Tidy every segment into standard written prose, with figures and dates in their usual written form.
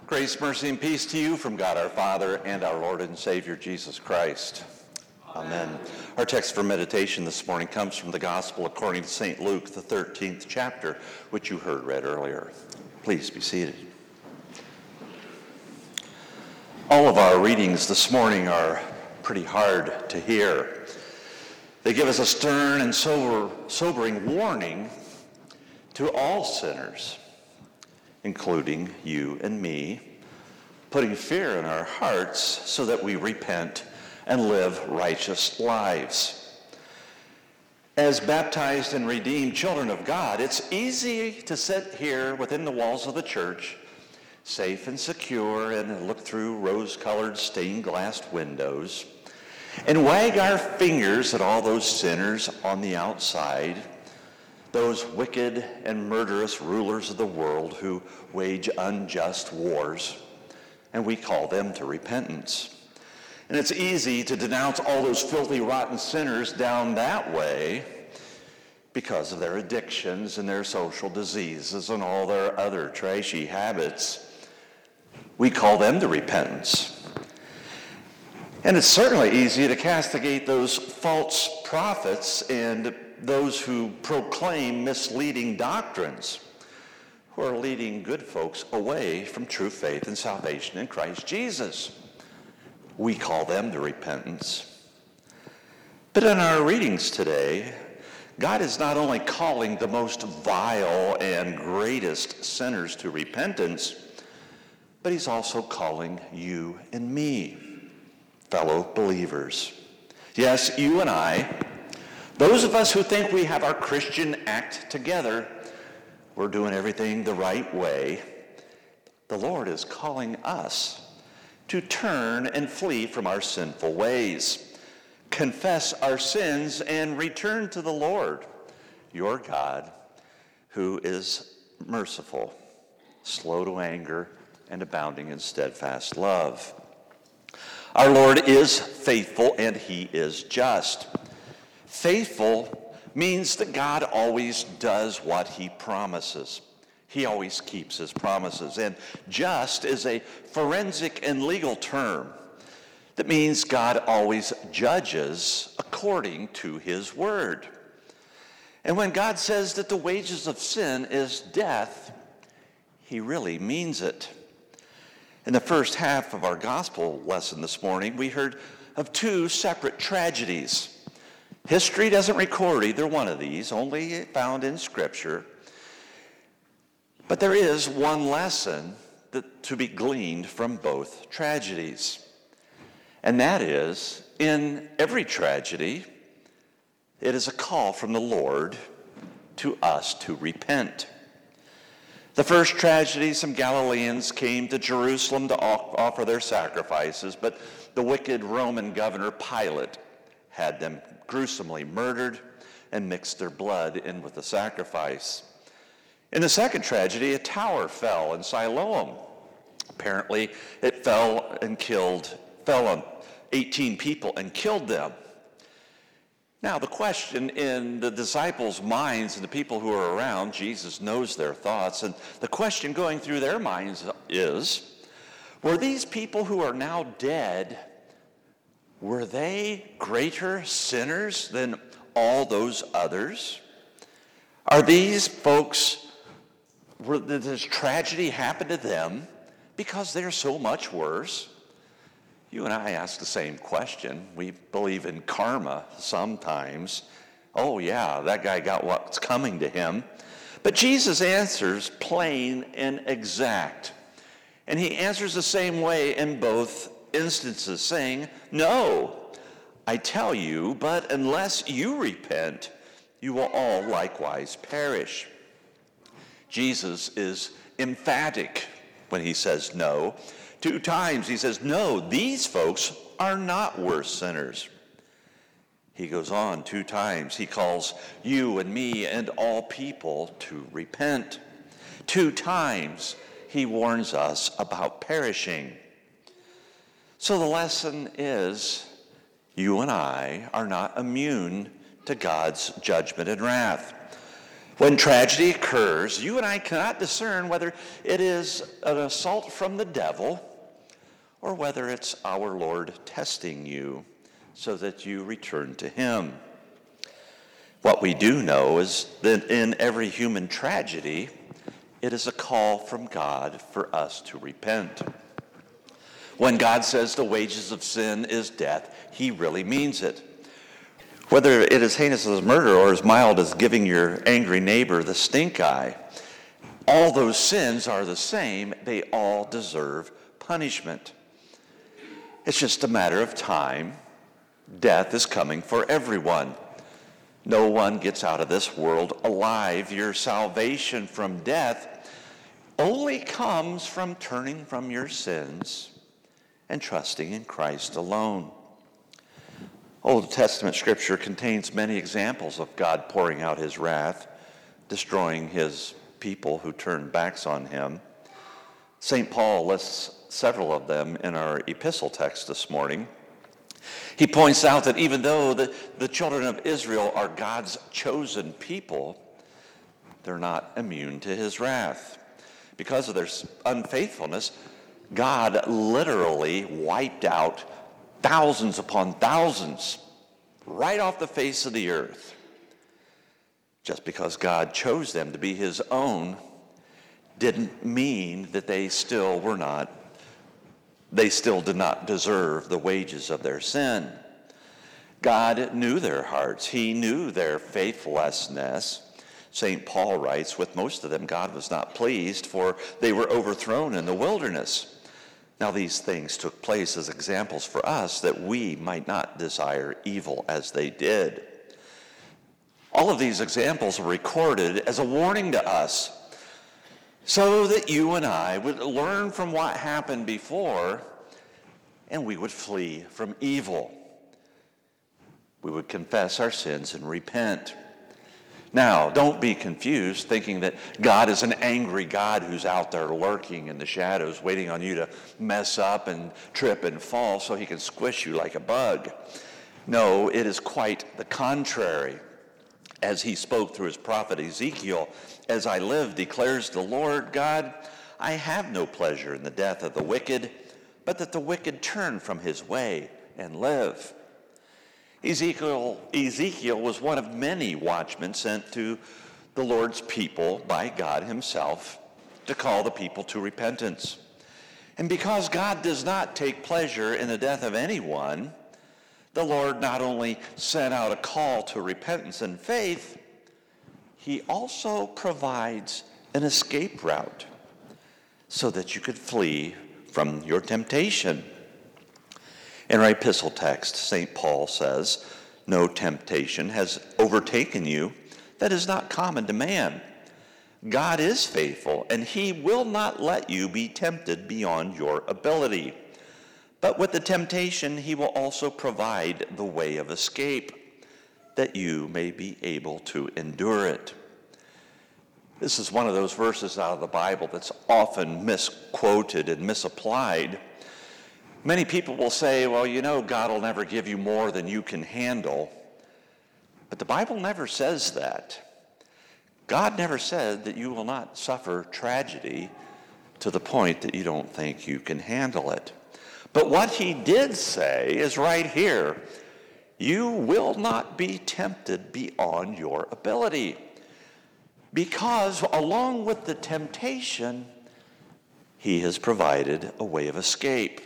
Grace, mercy, and peace to you from God our Father and our Lord and Savior Jesus Christ. Amen. Our text for meditation this morning comes from the Gospel according to St. Luke, the 13th chapter, which you heard read earlier. Please be seated. All of our readings this morning are pretty hard to hear. They give us a stern and sobering warning to all sinners, including you and me, putting fear in our hearts so that we repent and live righteous lives. As baptized and redeemed children of God, it's easy to sit here within the walls of the church, safe and secure, and look through rose-colored stained glass windows and wag our fingers at all those sinners on the outside, those wicked and murderous rulers of the world who wage unjust wars, and we call them to repentance. And it's easy to denounce all those filthy, rotten sinners down that way because of their addictions and their social diseases and all their other trashy habits. We call them to repentance. And it's certainly easy to castigate those false prophets and those who proclaim misleading doctrines, who are leading good folks away from true faith and salvation in Christ Jesus. We call them to repentance. But in our readings today, God is not only calling the most vile and greatest sinners to repentance, but he's also calling you and me, fellow believers. Yes, you and I, those of us who think we have our Christian act together, we're doing everything the right way. The Lord is calling us to turn and flee from our sinful ways, confess our sins, and return to the Lord, your God, who is merciful, slow to anger, and abounding in steadfast love. Our Lord is faithful and he is just. Faithful means that God always does what he promises. He always keeps his promises. And just is a forensic and legal term that means God always judges according to his word. And when God says that the wages of sin is death, he really means it. In the first half of our gospel lesson this morning, we heard of two separate tragedies. History doesn't record either one of these, only found in Scripture. But there is one lesson to be gleaned from both tragedies. And that is, in every tragedy, it is a call from the Lord to us to repent. The first tragedy, some Galileans came to Jerusalem to offer their sacrifices, but the wicked Roman governor Pilate had them gruesomely murdered and mixed their blood in with the sacrifice. In the second tragedy, a tower fell in Siloam. Apparently, it fell on 18 people and killed them. Now, the question in the disciples' minds and the people who are around, Jesus knows their thoughts, and the question going through their minds is, were these people who are now dead, were they greater sinners than all those others? Are these folks, did this tragedy happen to them because they're so much worse? You and I ask the same question. We believe in karma sometimes. Oh yeah, that guy got what's coming to him. But Jesus answers plain and exact. And he answers the same way in both instances, saying, no, I tell you, but unless you repent, you will all likewise perish. Jesus is emphatic when he says no. 2 times he says, no, these folks are not worse sinners. He goes on 2 times. He calls you and me and all people to repent. 2 times he warns us about perishing. So the lesson is, you and I are not immune to God's judgment and wrath. When tragedy occurs, you and I cannot discern whether it is an assault from the devil or whether it's our Lord testing you so that you return to him. What we do know is that in every human tragedy, it is a call from God for us to repent. When God says the wages of sin is death, he really means it. Whether it is heinous as murder or as mild as giving your angry neighbor the stink eye, all those sins are the same. They all deserve punishment. It's just a matter of time. Death is coming for everyone. No one gets out of this world alive. Your salvation from death only comes from turning from your sins and trusting in Christ alone. Old Testament scripture contains many examples of God pouring out his wrath, destroying his people who turned backs on him. St. Paul lists several of them in our epistle text this morning. He points out that even though the children of Israel are God's chosen people, they're not immune to his wrath. Because of their unfaithfulness, God literally wiped out thousands upon thousands right off the face of the earth. Just because God chose them to be his own didn't mean that they still did not deserve the wages of their sin. God knew their hearts. He knew their faithlessness. St. Paul writes, with most of them God was not pleased, for they were overthrown in the wilderness. Now these things took place as examples for us that we might not desire evil as they did. All of these examples are recorded as a warning to us so that you and I would learn from what happened before and we would flee from evil. We would confess our sins and repent. Now, don't be confused thinking that God is an angry God who's out there lurking in the shadows, waiting on you to mess up and trip and fall so he can squish you like a bug. No, it is quite the contrary. As he spoke through his prophet Ezekiel, "As I live, declares the Lord God, I have no pleasure in the death of the wicked, but that the wicked turn from his way and live." Ezekiel was one of many watchmen sent to the Lord's people by God himself to call the people to repentance. And because God does not take pleasure in the death of anyone, the Lord not only sent out a call to repentance and faith, he also provides an escape route so that you could flee from your temptation. In our epistle text, St. Paul says, "No temptation has overtaken you that is not common to man. God is faithful, and he will not let you be tempted beyond your ability. But with the temptation, he will also provide the way of escape, that you may be able to endure it." This is one of those verses out of the Bible that's often misquoted and misapplied. Many people will say, well, you know, God will never give you more than you can handle. But the Bible never says that. God never said that you will not suffer tragedy to the point that you don't think you can handle it. But what he did say is right here. You will not be tempted beyond your ability. Because along with the temptation, he has provided a way of escape.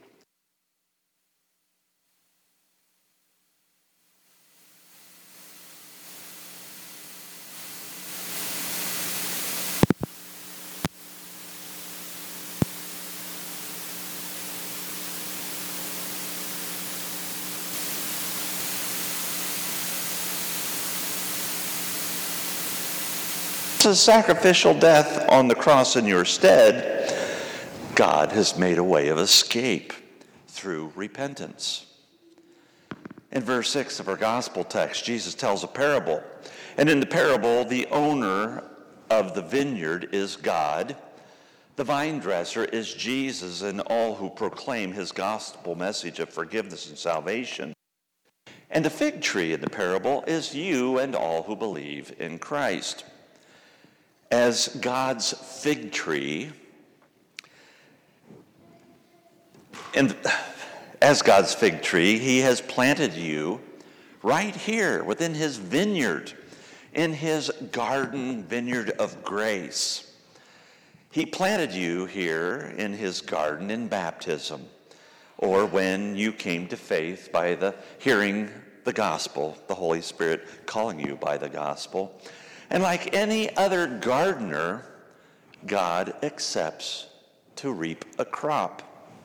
A sacrificial death on the cross in your stead, God has made a way of escape through repentance. In verse 6 of our gospel text, Jesus tells a parable. And in the parable, the owner of the vineyard is God. The vine dresser is Jesus and all who proclaim his gospel message of forgiveness and salvation. And the fig tree in the parable is you and all who believe in Christ. as God's fig tree, and as God's fig tree, he has planted you right here within his vineyard, in his garden vineyard of grace. He planted you here in his garden in baptism, or when you came to faith by the hearing the gospel, the Holy Spirit calling you by the gospel. And like any other gardener, God accepts to reap a crop.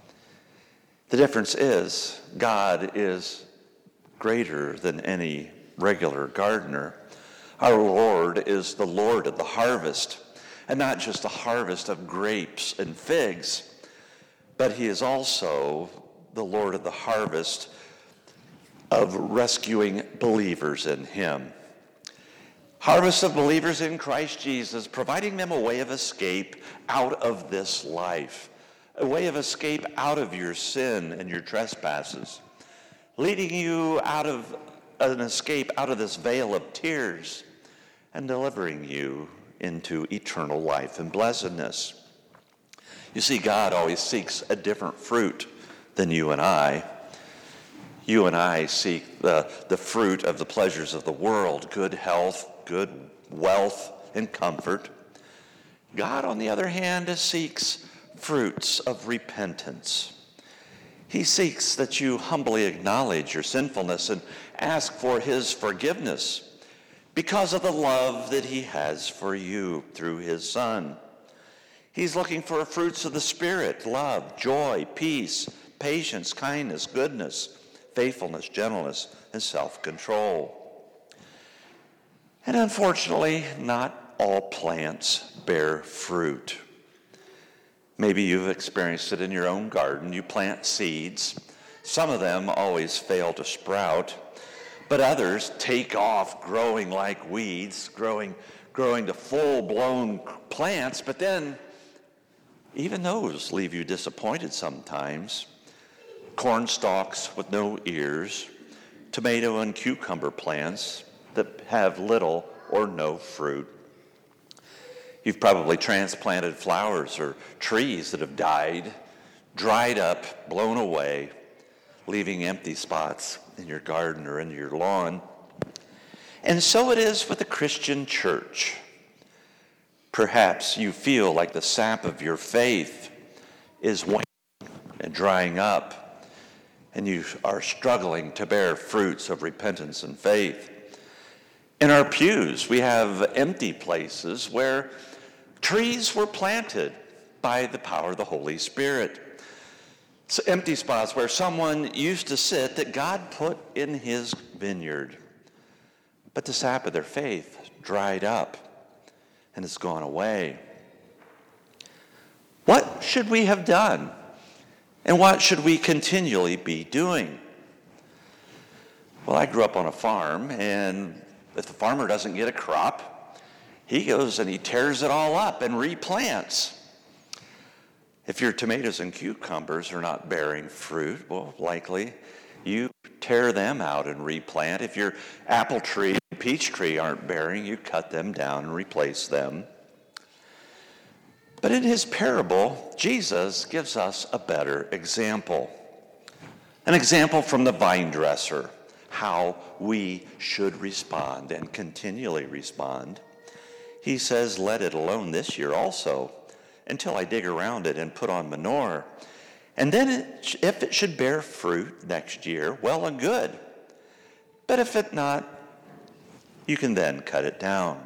The difference is God is greater than any regular gardener. Our Lord is the Lord of the harvest, and not just a harvest of grapes and figs, but he is also the Lord of the harvest of rescuing believers in him. Harvest of believers in Christ Jesus, providing them a way of escape out of this life, a way of escape out of your sin and your trespasses, leading you out of an escape out of this vale of tears and delivering you into eternal life and blessedness. You see, God always seeks a different fruit than you and I. You and I seek the fruit of the pleasures of the world, good health, good wealth, and comfort. God, on the other hand, seeks fruits of repentance. He seeks that you humbly acknowledge your sinfulness and ask for his forgiveness because of the love that he has for you through his Son. He's looking for fruits of the Spirit: love, joy, peace, patience, kindness, goodness, faithfulness, gentleness, and self-control. And unfortunately, not all plants bear fruit. Maybe you've experienced it in your own garden. You plant seeds. Some of them always fail to sprout, but others take off growing like weeds, growing to full-blown plants, but then even those leave you disappointed sometimes. Corn stalks with no ears, tomato and cucumber plants that have little or no fruit. You've probably transplanted flowers or trees that have died, dried up, blown away, leaving empty spots in your garden or in your lawn. And so it is with the Christian church. Perhaps you feel like the sap of your faith is waning and drying up, and you are struggling to bear fruits of repentance and faith. In our pews, we have empty places where trees were planted by the power of the Holy Spirit. It's empty spots where someone used to sit that God put in his vineyard. But the sap of their faith dried up and has gone away. What should we have done? And what should we continually be doing? Well, I grew up on a farm, and if the farmer doesn't get a crop, he goes and he tears it all up and replants. If your tomatoes and cucumbers are not bearing fruit, well, likely you tear them out and replant. If your apple tree and peach tree aren't bearing, you cut them down and replace them. But in his parable, Jesus gives us a better example. An example from the vine dresser, how we should respond and continually respond. He says, "Let it alone this year also, until I dig around it and put on manure. And then if it should bear fruit next year, well and good. But if it not, you can then cut it down."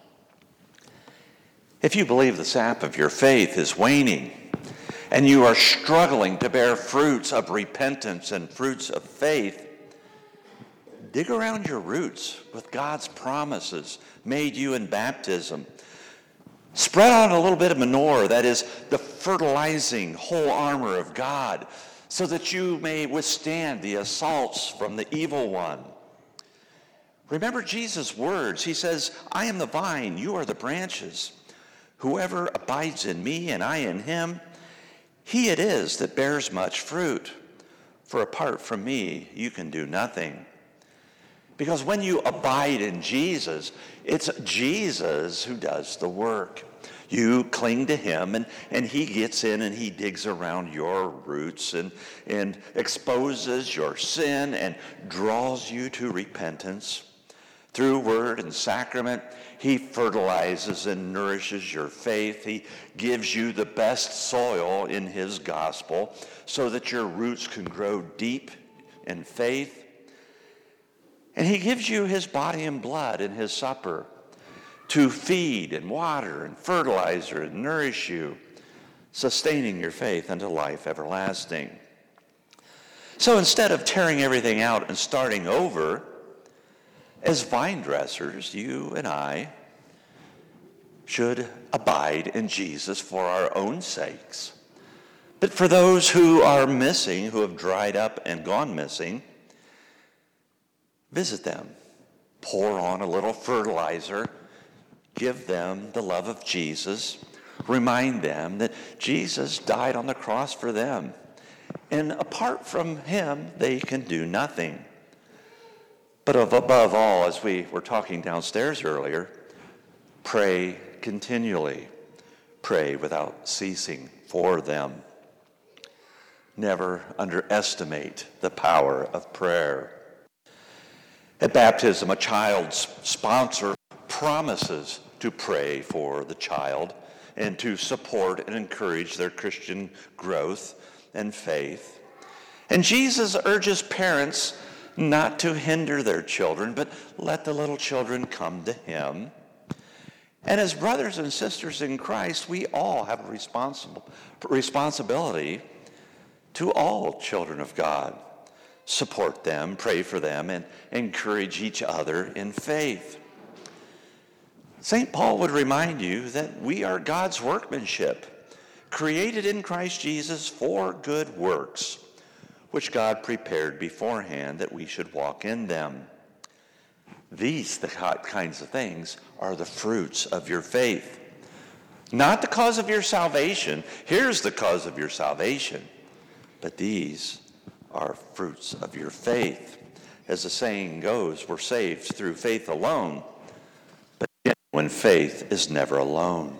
If you believe the sap of your faith is waning, and you are struggling to bear fruits of repentance and fruits of faith, dig around your roots with God's promises made you in baptism. Spread out a little bit of manure, that is the fertilizing whole armor of God, so that you may withstand the assaults from the evil one. Remember Jesus' words. He says, "I am the vine, you are the branches. Whoever abides in me and I in him, he it is that bears much fruit. For apart from me, you can do nothing." Because when you abide in Jesus, it's Jesus who does the work. You cling to him, and he gets in and he digs around your roots and exposes your sin and draws you to repentance. Through word and sacrament, he fertilizes and nourishes your faith. He gives you the best soil in his gospel so that your roots can grow deep in faith. And he gives you his body and blood in his supper to feed and water and fertilizer and nourish you, sustaining your faith unto life everlasting. So instead of tearing everything out and starting over, as vine dressers, you and I should abide in Jesus for our own sakes. But for those who are missing, who have dried up and gone missing, visit them. Pour on a little fertilizer. Give them the love of Jesus. Remind them that Jesus died on the cross for them. And apart from him, they can do nothing. But above all, as we were talking downstairs earlier, pray continually. Pray without ceasing for them. Never underestimate the power of prayer. At baptism, a child's sponsor promises to pray for the child and to support and encourage their Christian growth and faith. And Jesus urges parents not to hinder their children, but let the little children come to him. And as brothers and sisters in Christ, we all have a responsibility to all children of God. Support them, pray for them, and encourage each other in faith. St. Paul would remind you that we are God's workmanship, created in Christ Jesus for good works, which God prepared beforehand that we should walk in them. These kinds of things are the fruits of your faith. Not the cause of your salvation. Here's the cause of your salvation. But these are fruits of your faith. As the saying goes, we're saved through faith alone. But when faith is never alone.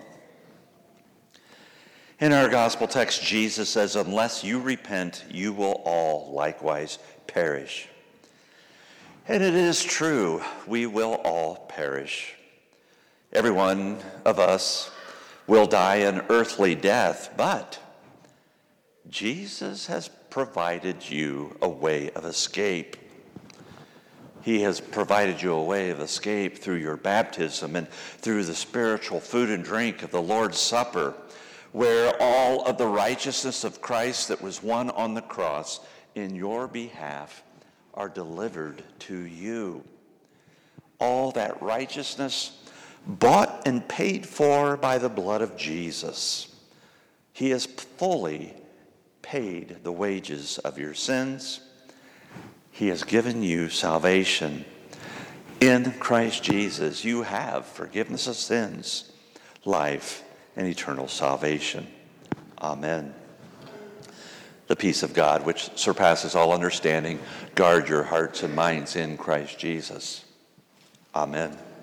In our gospel text, Jesus says, unless you repent, you will all likewise perish. And it is true, we will all perish. Every one of us will die an earthly death, but Jesus has provided you a way of escape. He has provided you a way of escape through your baptism and through the spiritual food and drink of the Lord's Supper, where all of the righteousness of Christ that was won on the cross in your behalf are delivered to you. All that righteousness bought and paid for by the blood of Jesus. He has fully paid the wages of your sins. He has given you salvation. In Christ Jesus, you have forgiveness of sins, life, and eternal salvation. Amen. The peace of God, which surpasses all understanding, guard your hearts and minds in Christ Jesus. Amen.